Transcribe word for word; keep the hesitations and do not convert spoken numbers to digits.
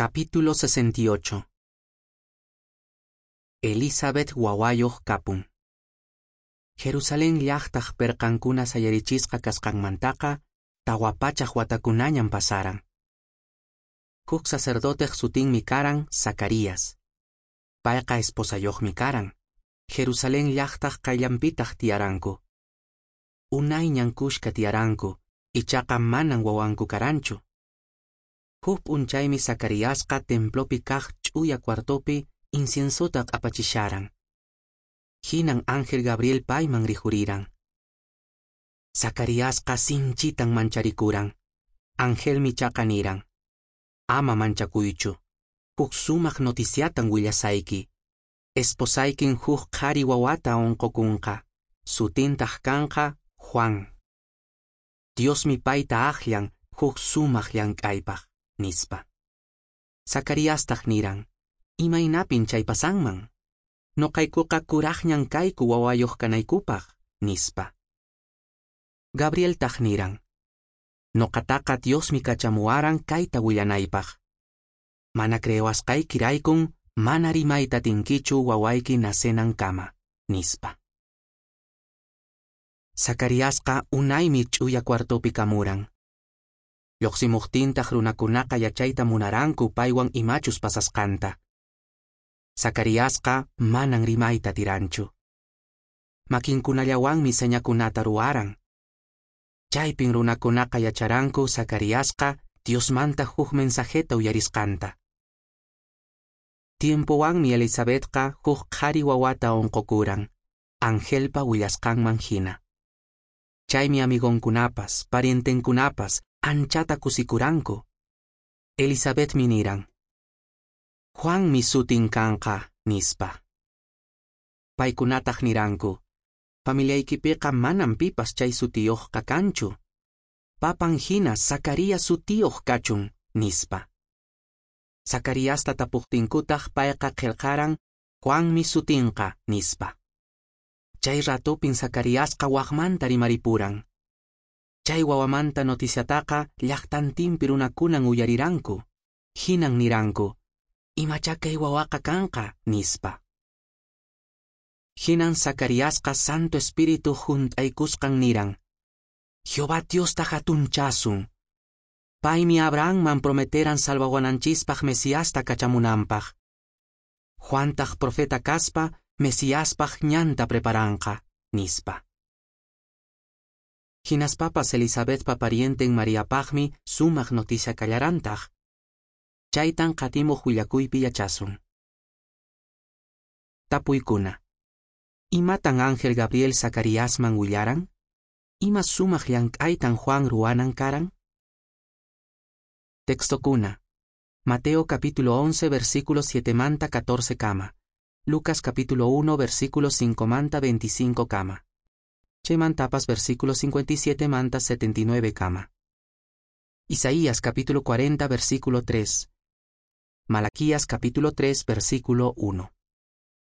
Capítulo sesenta y ocho. Elizabeth wawayoq kapun. Jerusalén llaqtaq perqankuna sayarichisqa kasqanmantaqa tawapachaq watakunañam pasaran. Huk sacerdoteq sutinmi karan Zacarías. Payqa esposayoqmi karan. Jerusalén llaqtaq qayllampitaq tiyaranku. Unay ñankushka tiyaranku, ichaqa manan wawanku karanchu. Huk p'unchaymi Zacaríasqa templopi kaq ch'uya cuartopi inciensotaq apachisharan. Hinan Ángel Gabriel payman rihuriran. Zacaríasqa sinchitan mancharikuran. Angelmi chaqa niran: ama manchakuychu. Huk sumaq noticiatan willasayki. Esposaykin huk qhari wawata onqokunqa. Sutintaq kanqa Juan. Diosmi payta aqllan huk sumaq llank'aypaq nispa. Zacaríastaq niran: imaynapin chay pasanman. Noqaykuqa kuraqñan kayku wawayoq kanaykupaq nispa. Gabrieltaq niran: noqataqa Diosmi kachamuwaran kayta willanaypaq. Mana crewasqaykiraykun mana rimayta tinkichu wawayki nasenan kama nispa. Zacaríasqa unaymi ch'uya cuartopi kamuran. Lluqsimuqtintaq runakunaqa yachayta munaranku paywan imachus pasasqanta. Zacaríasqa manan rimayta tiranchu. Makinkunallawanmi señakunata ruwaran. Chaypin runakunaqa yacharanku Zacaríasqa Diosmanta huk mensajeta uyarisqanta. Tiempowanmi Elizabethqa huk qhari wawata onqokuran, Angelpa willasqanman hina. Chaymi amigonkunapas, parientenkunapas anchata kusikuranku. Elizabethmi niran: Juanmi sutin kanqa nispa. Paykunataq niranku: familiaykipiqa manan pipas chay sutiyoqqa kanchu. Papan hina Zacarías sutiyoq kachun nispa. Zacaríasta tapuqtinkutaq payqa qillqaran Juanmi sutinqa nispa. Chay ratupin Zacaríasqa waqmanta rimaripuran. Chay wawamanta noticiataqa llaqtantinpi runakunan uyariranku. Hinan niranku: imacha kay wawaqa kanqa nispa. Hinan Zacaríasqa Santo Espíritu junt'aykusqan niran: Jehová Diosta hatunchasun. Paymi Abrahamman prometeran salvawananchispaq Mesiasta kachamunanpaq. Juantaq profeta kaspa Mesiaspaq ñanta preparanqa nispa. Hinaspapas Elizabethpa parienten Mariapaqmi sumaq noticia kallarantaq. Chaytan qatimuq willakuypi yachasun. Tapuykuna: imatan Ángel Gabriel Zacaríasman willaran? Ima sumaq llank'aytan Juan ruwanan karan? Textokuna: Mateo capítulo once versículo siete manta catorce kama. Lucas capítulo uno versículo cinco manta veinticinco kama. Chaymantapas versículo cincuenta y siete manta setenta y nueve kama. Isaías capítulo cuarenta versículo tres. Malaquías capítulo tres versículo uno.